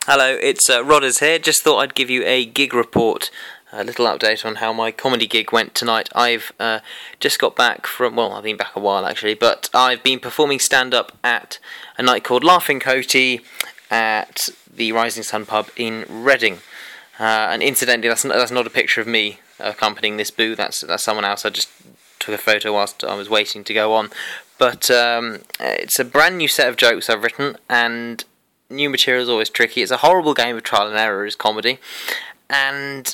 Hello, it's Rodders here. Just thought I'd give you a gig report, a little update on how my comedy gig went tonight. I've just got back from, well, I've been back a while actually, but I've been performing stand-up at a night called Laughing Coyote at the Rising Sun pub in Reading. And incidentally, that's not a picture of me accompanying this boo. That's someone else. I just took a photo whilst I was waiting to go on. But it's a brand new set of jokes I've written, and new material is always tricky. It's a horrible game of trial and error, is comedy. And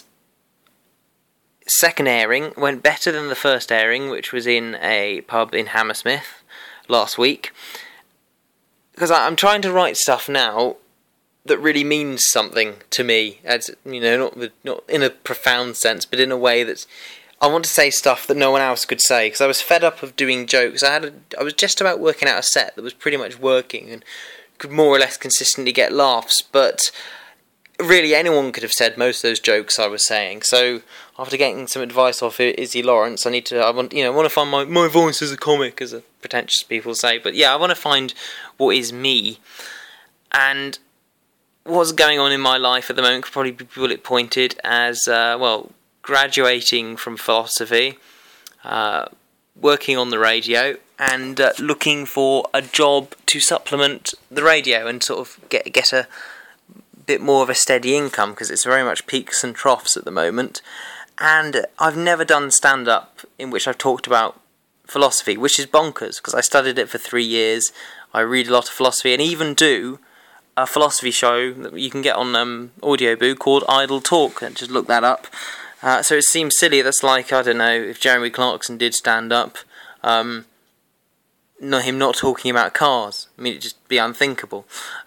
second airing went better than the first airing, which was in a pub in Hammersmith last week. Because I'm trying to write stuff now that really means something to me, as you know, not in a profound sense, but in a way that's, I want to say stuff that no one else could say. Because I was fed up of doing jokes. I was just about working out a set that was pretty much working and could more or less consistently get laughs, but really anyone could have said most of those jokes I was saying. So after getting some advice off Izzy Lawrence, I want to find my voice as a comic, as pretentious people say. But yeah, I want to find what is me. And what's going on in my life at the moment could probably be bullet pointed as graduating from philosophy, working on the radio, and looking for a job to supplement the radio and sort of get a bit more of a steady income, because it's very much peaks and troughs at the moment. And I've never done stand-up in which I've talked about philosophy, which is bonkers, because I studied it for 3 years. I read a lot of philosophy, and even do a philosophy show that you can get on Audioboo called Idle Talk. Just look that up. So it seems silly. That's like, I don't know, if Jeremy Clarkson did stand-up, him not talking about cars. I mean, it'd just be unthinkable.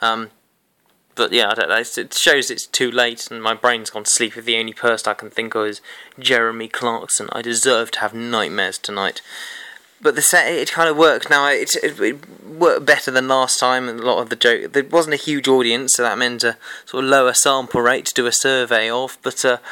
But yeah, I don't know. It shows it's too late and my brain's gone to sleep if the only person I can think of is Jeremy Clarkson. I deserve to have nightmares tonight. But the set, it kind of works now. It worked better than last time. A lot of the joke, there wasn't a huge audience, so that meant a sort of lower sample rate to do a survey of. But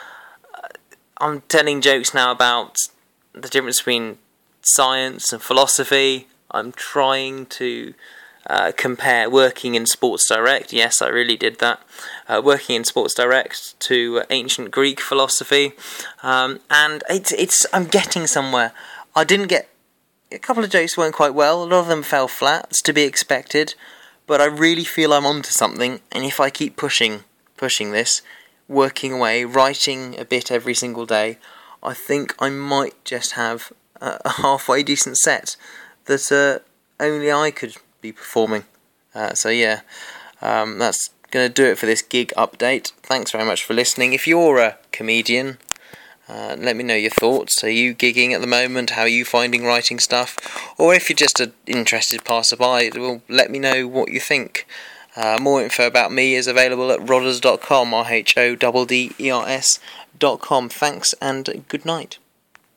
I'm telling jokes now about the difference between science and philosophy. I'm trying to compare working in Sports Direct. Yes, I really did that. Working in Sports Direct to ancient Greek philosophy, and I'm getting somewhere. I didn't get a couple of jokes weren't quite well. A lot of them fell flat. It's to be expected, but I really feel I'm onto something. And if I keep pushing this, working away, writing a bit every single day, I think I might just have a halfway decent set that only I could be performing. So yeah, that's going to do it for this gig update. Thanks very much for listening. If you're a comedian, let me know your thoughts. Are you gigging at the moment? How are you finding writing stuff? Or if you're just an interested passerby, well, let me know what you think. More info about me is available at rodders.com, RHODDERS.com. Thanks and good night.